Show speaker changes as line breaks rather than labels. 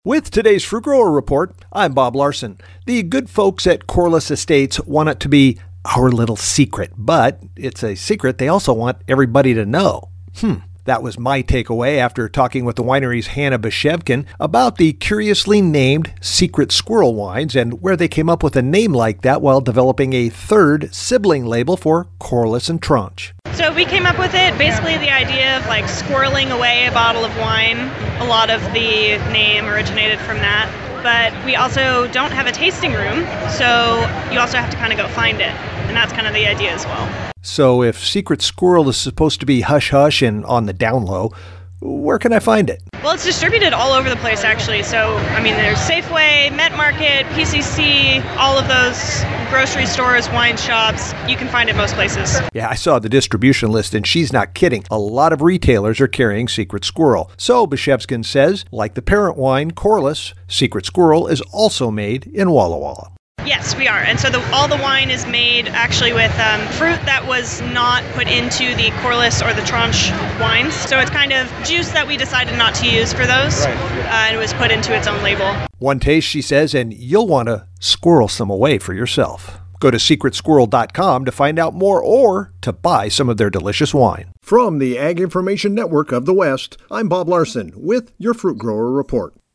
With today's Fruit Grower Report, I'm Bob Larson. The good folks at Corliss Estates want it to be our little secret, but it's a secret they also want everybody to know. That was my takeaway after talking with the winery's Hannah Bashevkin about the curiously named Secret Squirrel wines and where they came up with a name like that while developing a third sibling label for Corliss and Tranche.
So we came up with it, basically the idea of like squirreling away a bottle of wine. A lot of the name originated from that. But we also don't have a tasting room, so you also have to kind of go find it. And that's kind of the idea as well.
So if Secret Squirrel is supposed to be hush-hush and on the down low, where can I find it?
Well, it's distributed all over the place, actually. So, there's Safeway, Met Market, PCC, all of those grocery stores, wine shops. You can find it most places.
Yeah, I saw the distribution list, and she's not kidding. A lot of retailers are carrying Secret Squirrel. So, Bashevkin says, like the parent wine, Corliss, Secret Squirrel is also made in Walla Walla.
Yes, we are. And so all the wine is made actually with fruit that was not put into the Corliss or the Tranche wines. So it's kind of juice that we decided not to use for those. And it was put into its own label.
One taste, she says, and you'll want to squirrel some away for yourself. Go to secretsquirrel.com to find out more or to buy some of their delicious wine. From the Ag Information Network of the West, I'm Bob Larson with your Fruit Grower Report.